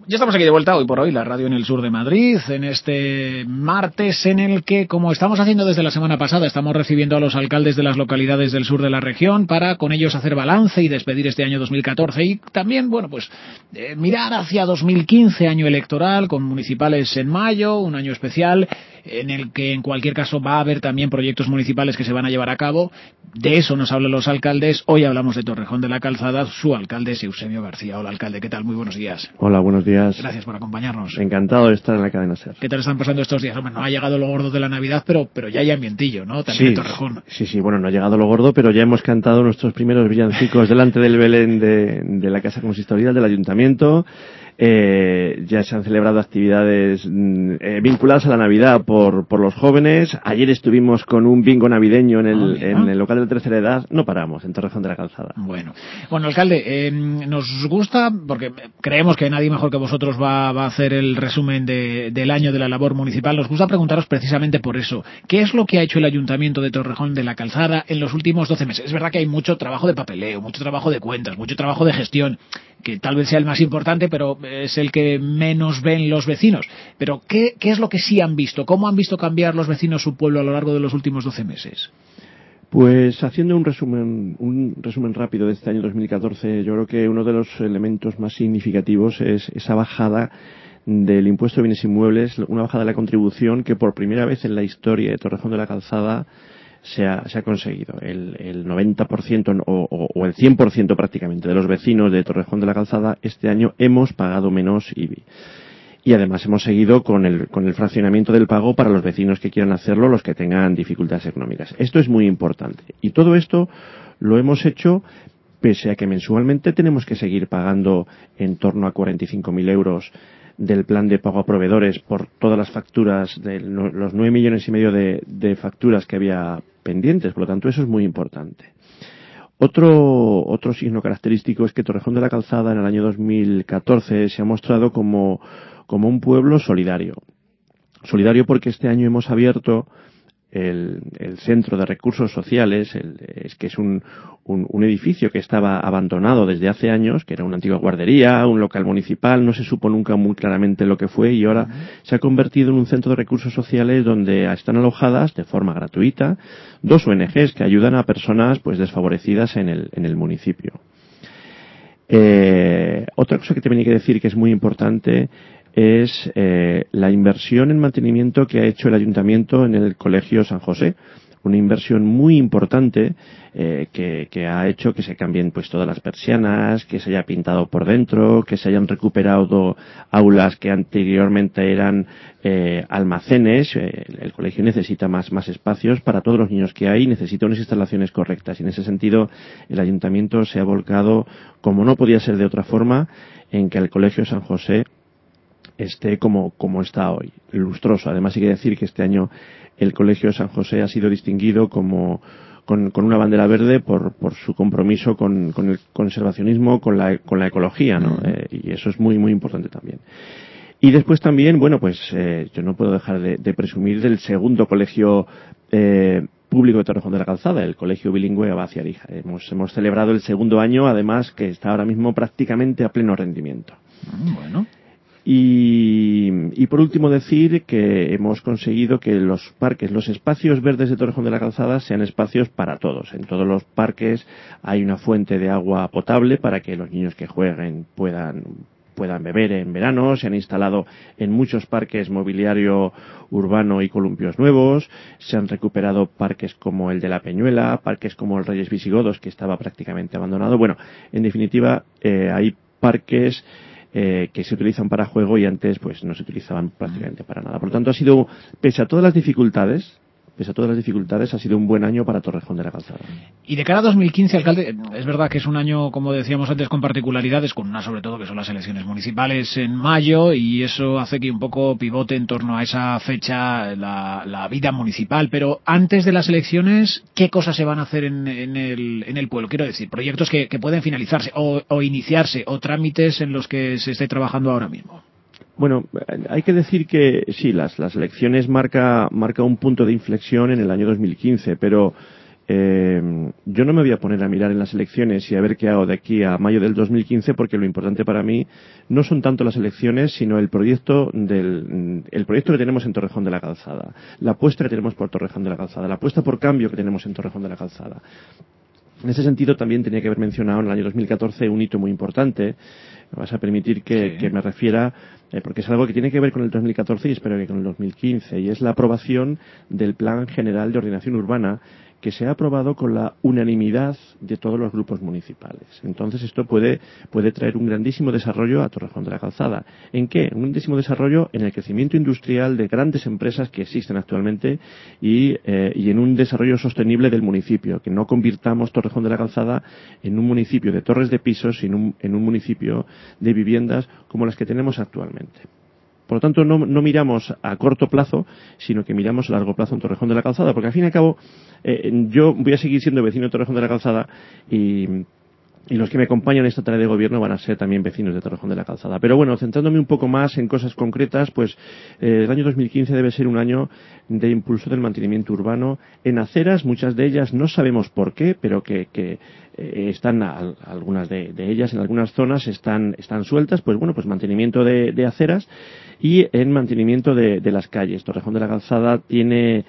Ya estamos aquí de vuelta hoy por hoy, la radio en el sur de Madrid, en este martes en el que, como estamos haciendo desde la semana pasada, estamos recibiendo a los alcaldes de las localidades del sur de la región para con ellos hacer balance y despedir este año 2014 y también, mirar hacia 2015, año electoral, con municipales en mayo, un año especial en el que en cualquier caso va a haber también proyectos municipales que se van a llevar a cabo. De eso nos hablan los alcaldes. Hoy hablamos de Torrejón de la Calzada. Su alcalde es Eusebio García. Hola, alcalde, ¿qué tal? Muy buenos días. Hola, buenos días. Gracias por acompañarnos. Encantado de estar en la cadena SER. ¿Qué tal están pasando estos días? Hombre, no ha llegado lo gordo de la Navidad, pero ya hay ambientillo, ¿no? También en Torrejón. Sí, bueno, no ha llegado lo gordo, pero ya hemos cantado nuestros primeros villancicos delante del Belén de la Casa Consistorial del Ayuntamiento. Ya se han celebrado actividades vinculadas a la Navidad por los jóvenes. Ayer estuvimos con un bingo navideño en el local de la tercera edad. No paramos, en Torrejón de la Calzada. Bueno, alcalde, nos gusta, porque creemos que nadie mejor que vosotros va a hacer el resumen del año de la labor municipal. Nos gusta preguntaros precisamente por eso. ¿Qué es lo que ha hecho el Ayuntamiento de Torrejón de la Calzada en los últimos 12 meses? Es verdad que hay mucho trabajo de papeleo, mucho trabajo de cuentas, mucho trabajo de gestión, que tal vez sea el más importante, pero es el que menos ven los vecinos. Pero ¿qué es lo que sí han visto? ¿Cómo han visto cambiar los vecinos su pueblo a lo largo de los últimos 12 meses? Pues haciendo un resumen rápido de este año 2014, yo creo que uno de los elementos más significativos es esa bajada del impuesto de bienes inmuebles, una bajada de la contribución que por primera vez en la historia de Torrejón de la Calzada se ha conseguido. El 90% o el 100% prácticamente de los vecinos de Torrejón de la Calzada este año hemos pagado menos IBI. Y además hemos seguido con el fraccionamiento del pago para los vecinos que quieran hacerlo, los que tengan dificultades económicas. Esto es muy importante. Y todo esto lo hemos hecho pese a que mensualmente tenemos que seguir pagando en torno a 45.000 euros del plan de pago a proveedores por todas las facturas, los 9,5 millones de facturas que había pendientes. Por lo tanto, eso es muy importante. Otro signo característico es que Torrejón de la Calzada en el año 2014 se ha mostrado como un pueblo solidario. Solidario porque este año hemos abierto el Centro de Recursos Sociales, que es un edificio que estaba abandonado desde hace años, que era una antigua guardería, un local municipal, no se supo nunca muy claramente lo que fue, y ahora se ha convertido en un centro de recursos sociales donde están alojadas de forma gratuita 2 ONGs que ayudan a personas pues desfavorecidas en el municipio. Otra cosa que también hay que decir que es muy importante es la inversión en mantenimiento que ha hecho el Ayuntamiento en el Colegio San José. Una inversión muy importante que ha hecho que se cambien pues todas las persianas, que se haya pintado por dentro, que se hayan recuperado aulas que anteriormente eran almacenes. El colegio necesita más espacios para todos los niños que hay, necesita unas instalaciones correctas. Y en ese sentido el Ayuntamiento se ha volcado, como no podía ser de otra forma, en que el Colegio San José esté como está hoy, lustroso. Además hay que decir que este año el Colegio San José ha sido distinguido con una bandera verde por su compromiso con el conservacionismo, con la ecología, ¿no? Y eso es muy muy importante también. Y después también, yo no puedo dejar de presumir del segundo colegio público de Torrejón de la Calzada, el Colegio Bilingüe Abad y Arija. Hemos celebrado el segundo año, además, que está ahora mismo prácticamente a pleno rendimiento. Bueno. Y por último decir que hemos conseguido que los parques, los espacios verdes de Torrejón de la Calzada sean espacios para todos. En todos los parques hay una fuente de agua potable para que los niños que jueguen puedan beber en verano. Se han instalado en muchos parques mobiliario urbano y columpios nuevos. Se han recuperado parques como el de la Peñuela, parques como el Reyes Visigodos, que estaba prácticamente abandonado. Bueno, en definitiva, hay parques que se utilizan para juego y antes pues no se utilizaban prácticamente para nada. Por lo tanto, ha sido, pese a todas las dificultades, ha sido un buen año para Torrejón de la Calzada. Y de cara a 2015, alcalde, es verdad que es un año, como decíamos antes, con particularidades, con una sobre todo que son las elecciones municipales en mayo, y eso hace que un poco pivote en torno a esa fecha la vida municipal. Pero antes de las elecciones, ¿qué cosas se van a hacer en el pueblo? Quiero decir, proyectos que pueden finalizarse o iniciarse, o trámites en los que se esté trabajando ahora mismo. Bueno, hay que decir que sí, las elecciones marca un punto de inflexión en el año 2015, pero yo no me voy a poner a mirar en las elecciones y a ver qué hago de aquí a mayo del 2015, porque lo importante para mí no son tanto las elecciones, sino el proyecto que tenemos en Torrejón de la Calzada, la apuesta que tenemos por Torrejón de la Calzada, la apuesta por cambio que tenemos en Torrejón de la Calzada. En ese sentido, también tenía que haber mencionado en el año 2014 un hito muy importante. Me vas a permitir que me refiera, porque es algo que tiene que ver con el 2014 y espero que con el 2015, y es la aprobación del Plan General de Ordenación Urbana, que se ha aprobado con la unanimidad de todos los grupos municipales. Entonces, esto puede traer un grandísimo desarrollo a Torrejón de la Calzada. ¿En qué? Un grandísimo desarrollo en el crecimiento industrial de grandes empresas que existen actualmente y en un desarrollo sostenible del municipio, que no convirtamos Torrejón de la Calzada en un municipio de torres de pisos, sino en un municipio de viviendas como las que tenemos actualmente. Por lo tanto, no miramos a corto plazo, sino que miramos a largo plazo en Torrejón de la Calzada, porque al fin y al cabo yo voy a seguir siendo vecino de Torrejón de la Calzada y los que me acompañan en esta tarea de gobierno van a ser también vecinos de Torrejón de la Calzada. Pero bueno, centrándome un poco más en cosas concretas, pues el año 2015 debe ser un año de impulso del mantenimiento urbano en aceras, muchas de ellas no sabemos por qué, pero que están, algunas de ellas en algunas zonas están sueltas, pues bueno, pues mantenimiento de aceras y en mantenimiento de las calles. Torrejón de la Calzada tiene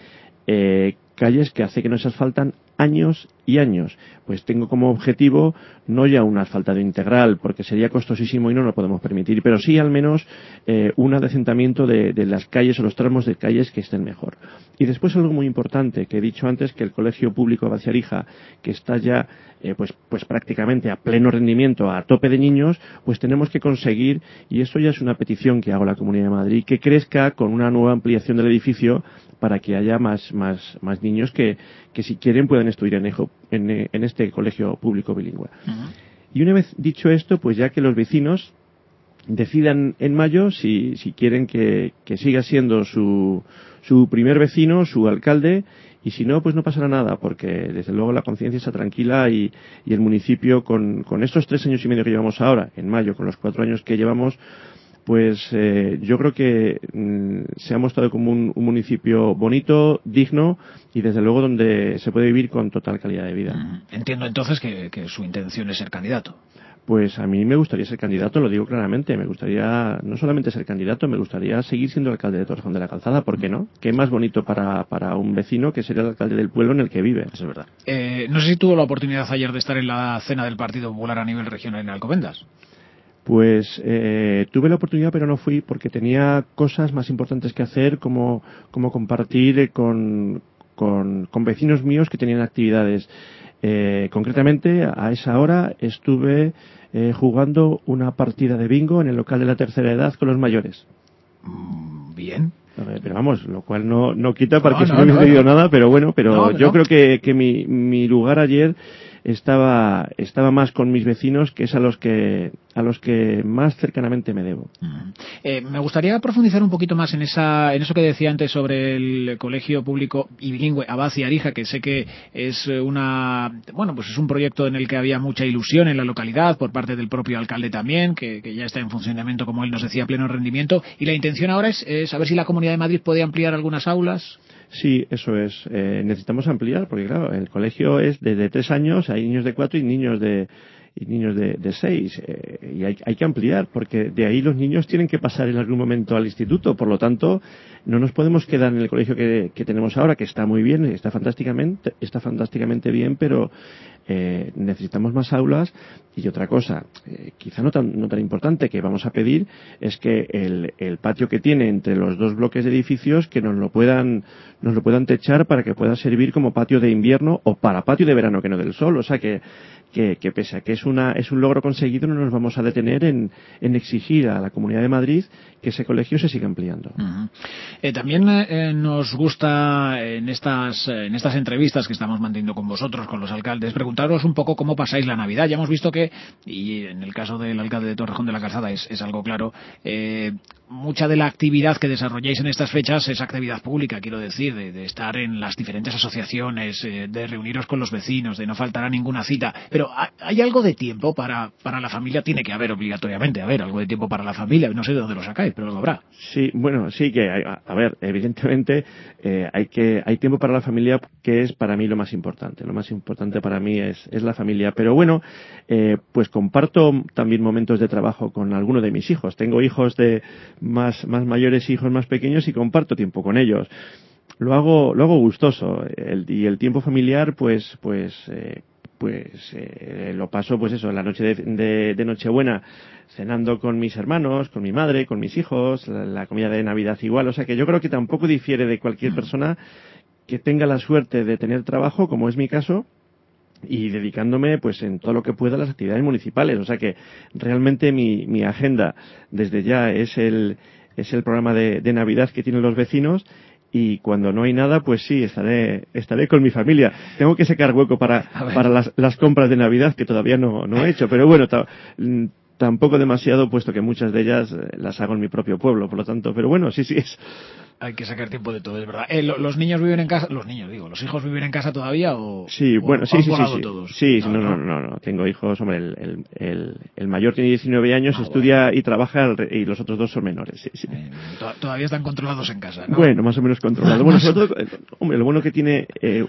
calles que hace que no se asfaltan años y años. Pues tengo como objetivo no ya un asfaltado integral, porque sería costosísimo y no lo podemos permitir, pero sí al menos un adecentamiento de las calles o los tramos de calles que estén mejor. Y después algo muy importante que he dicho antes, que el Colegio Público Abacia Arija, que está ya pues prácticamente a pleno rendimiento, a tope de niños, pues tenemos que conseguir, y esto ya es una petición que hago a la Comunidad de Madrid, que crezca con una nueva ampliación del edificio para que haya más niños que si quieren puedan estudiar en este colegio público bilingüe. Uh-huh. Y una vez dicho esto, pues ya que los vecinos decidan en mayo si quieren que siga siendo su primer vecino, su alcalde, y si no, pues no pasará nada, porque desde luego la conciencia está tranquila y el municipio con estos 3 años y medio que llevamos ahora, en mayo, con los 4 años que llevamos, pues yo creo que se ha mostrado como un municipio bonito, digno y desde luego donde se puede vivir con total calidad de vida. Entiendo entonces que su intención es ser candidato. Pues a mí me gustaría ser candidato, lo digo claramente. Me gustaría no solamente ser candidato, me gustaría seguir siendo alcalde de Torrejón de la Calzada. ¿Por qué no? ¿Qué más bonito para un vecino que ser el alcalde del pueblo en el que vive? Eso es verdad. No sé si tuvo la oportunidad ayer de estar en la cena del Partido Popular a nivel regional en Alcobendas. Pues tuve la oportunidad, pero no fui porque tenía cosas más importantes que hacer, como compartir con vecinos míos que tenían actividades. Concretamente, a esa hora estuve jugando una partida de bingo en el local de la tercera edad con los mayores. Bien. Pero vamos, lo cual no quita para que no hubiese ido nada, pero bueno, yo creo que mi lugar ayer estaba más con mis vecinos, que es a los que más cercanamente me debo. Me gustaría profundizar un poquito más en eso que decía antes sobre el colegio público y bilingüe Abacia Arija, que sé que es pues es un proyecto en el que había mucha ilusión en la localidad por parte del propio alcalde también, que ya está en funcionamiento, como él nos decía, a pleno rendimiento, y la intención ahora es saber si la Comunidad de Madrid puede ampliar algunas aulas. Sí, eso es. Necesitamos ampliar, porque claro, el colegio es desde 3 años, hay niños de 4 y niños de 6, y hay que ampliar, porque de ahí los niños tienen que pasar en algún momento al instituto. Por lo tanto, no nos podemos quedar en el colegio que tenemos ahora, que está muy bien, está fantásticamente bien, pero necesitamos más aulas. Y otra cosa, quizá no tan importante, que vamos a pedir es que el patio que tiene entre los 2 bloques de edificios, que nos lo puedan techar para que pueda servir como patio de invierno o para patio de verano, que no del sol. O sea que pese a que es un logro conseguido, no nos vamos a detener en exigir a la Comunidad de Madrid que ese colegio se siga ampliando. Uh-huh. También nos gusta en estas entrevistas que estamos manteniendo con vosotros, con los alcaldes, preguntaros un poco cómo pasáis la Navidad. Ya hemos visto que, y en el caso del alcalde de Torrejón de la Calzada es algo claro, mucha de la actividad que desarrolláis en estas fechas es actividad pública, quiero decir, de estar en las diferentes asociaciones, de reuniros con los vecinos, de no faltar a ninguna cita. Pero ¿hay algo de tiempo para la familia? Tiene que haber obligatoriamente, algo de tiempo para la familia. No sé de dónde lo sacáis, pero lo habrá. Sí, bueno, sí que evidentemente hay tiempo para la familia, que es para mí lo más importante. Lo más importante para mí es la familia. Pero bueno, pues comparto también momentos de trabajo con alguno de mis hijos. Tengo hijos de más mayores, hijos más pequeños, y comparto tiempo con ellos. Lo hago gustoso. Y el tiempo familiar, pues lo paso, pues eso, en la noche de Nochebuena, cenando con mis hermanos, con mi madre, con mis hijos, la comida de Navidad igual. O sea que yo creo que tampoco difiere de cualquier persona que tenga la suerte de tener trabajo, como es mi caso, y dedicándome pues en todo lo que pueda a las actividades municipales. O sea que realmente mi agenda desde ya es el programa de Navidad que tienen los vecinos. Y cuando no hay nada, pues sí, estaré con mi familia. Tengo que sacar hueco para las compras de Navidad, que todavía no he hecho. Pero bueno, tampoco demasiado, puesto que muchas de ellas las hago en mi propio pueblo. Por lo tanto, pero bueno, sí es. Hay que sacar tiempo de todo, es verdad. ¿Los niños viven en casa? ¿Los hijos viven en casa todavía o...? Sí, bueno, sí. Todos? Sí, no. Tengo hijos, hombre, el mayor tiene 19 años, estudia y trabaja, y los otros dos son menores, sí. Todavía están controlados en casa, ¿no? Bueno, más o menos controlados. Bueno, sobre todo, hombre, lo bueno que tiene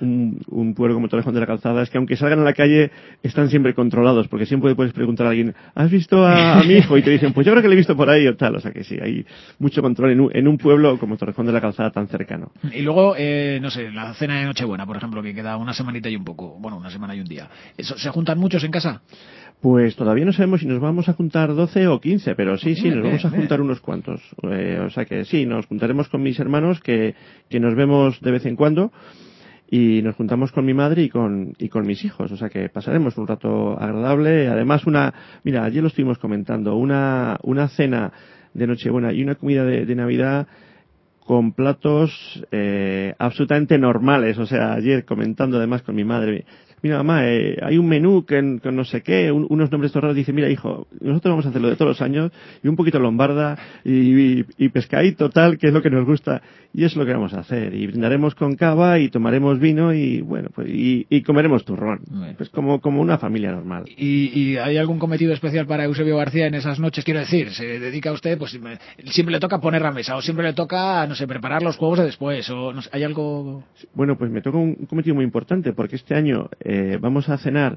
un pueblo como Torrejón de la Calzada es que aunque salgan a la calle, están siempre controlados, porque siempre puedes preguntar a alguien, ¿has visto a mi hijo? Y te dicen, pues yo creo que le he visto por ahí o tal. O sea que sí, hay mucho control en un pueblo como Torrejón de la Calzada tan cercano. Y luego, no sé, la cena de Nochebuena, por ejemplo, que queda una semanita y un poco, bueno, una semana y un día. ¿Se juntan muchos en casa? Pues todavía no sabemos si nos vamos a juntar 12 o 15, pero sí, nos vamos a juntar unos cuantos. O sea que sí, nos juntaremos con mis hermanos, que nos vemos de vez en cuando, y nos juntamos con mi madre y con mis hijos. O sea que pasaremos un rato agradable. Además, mira, ayer lo estuvimos comentando, una cena de Nochebuena y una comida de Navidad con platos absolutamente normales. O sea, ayer comentando además con mi madre, mira mamá, hay un menú con no sé qué, unos nombres raros. Dice, mira hijo, nosotros vamos a hacer lo de todos los años, y un poquito lombarda y pescadito tal, que es lo que nos gusta, y es lo que vamos a hacer. Y brindaremos con cava y tomaremos vino y bueno, pues y comeremos turrón. Pues como una familia normal. ¿Y hay algún cometido especial para Eusebio García en esas noches? Quiero decir, ¿se dedica a usted? Pues siempre le toca poner la mesa, o siempre le toca, no sé, preparar los juegos de después, o no sé, ¿hay algo? Bueno, pues me toca un cometido muy importante, porque este año vamos a cenar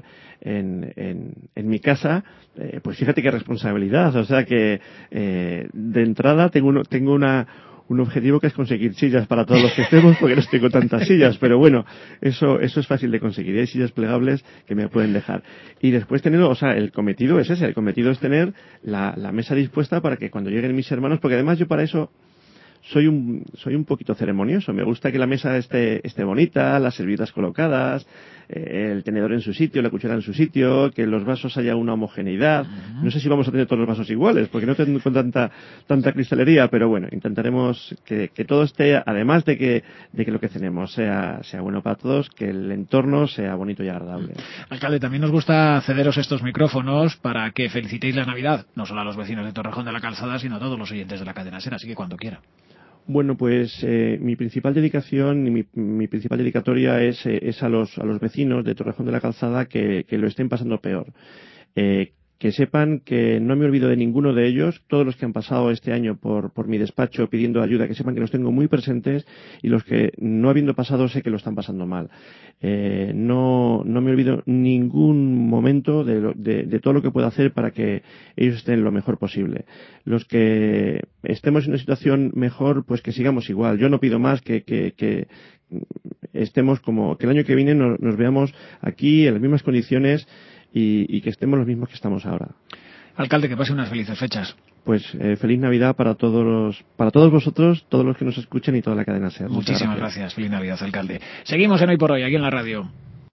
en mi casa. Pues fíjate qué responsabilidad. O sea que de entrada tengo un objetivo, que es conseguir sillas para todos los que estemos, porque no tengo tantas sillas, pero bueno, eso es fácil de conseguir. Hay sillas plegables que me pueden dejar. Y después el cometido es ese, el cometido es tener la mesa dispuesta para que cuando lleguen mis hermanos, porque además yo para eso soy un poquito ceremonioso. Me gusta que la mesa esté bonita, las servilletas colocadas, el tenedor en su sitio, la cuchara en su sitio, que en los vasos haya una homogeneidad. No sé si vamos a tener todos los vasos iguales, porque no tengo con tanta cristalería, pero bueno, intentaremos que todo esté, además de que lo que cenemos sea bueno para todos, que el entorno sea bonito y agradable. Alcalde, también nos gusta cederos estos micrófonos para que felicitéis la Navidad, no solo a los vecinos de Torrejón de la Calzada, sino a todos los oyentes de la cadena SER, así que cuando quiera. Bueno, pues mi principal dedicación y mi principal dedicatoria es a los vecinos de Torrejón de la Calzada que lo estén pasando peor. Que sepan que no me olvido de ninguno de ellos, todos los que han pasado este año por mi despacho pidiendo ayuda, que sepan que los tengo muy presentes, y los que no habiendo pasado sé que lo están pasando mal. No me olvido ningún momento de todo lo que puedo hacer para que ellos estén lo mejor posible. Los que estemos en una situación mejor, pues que sigamos igual. Yo no pido más que estemos que el año que viene nos veamos aquí en las mismas condiciones, y que estemos los mismos que estamos ahora. Alcalde, que pase unas felices fechas. Pues feliz Navidad para todos vosotros, todos los que nos escuchen y toda la cadena SER. Muchísimas gracias. Feliz Navidad, alcalde. Seguimos en Hoy por Hoy, aquí en la radio.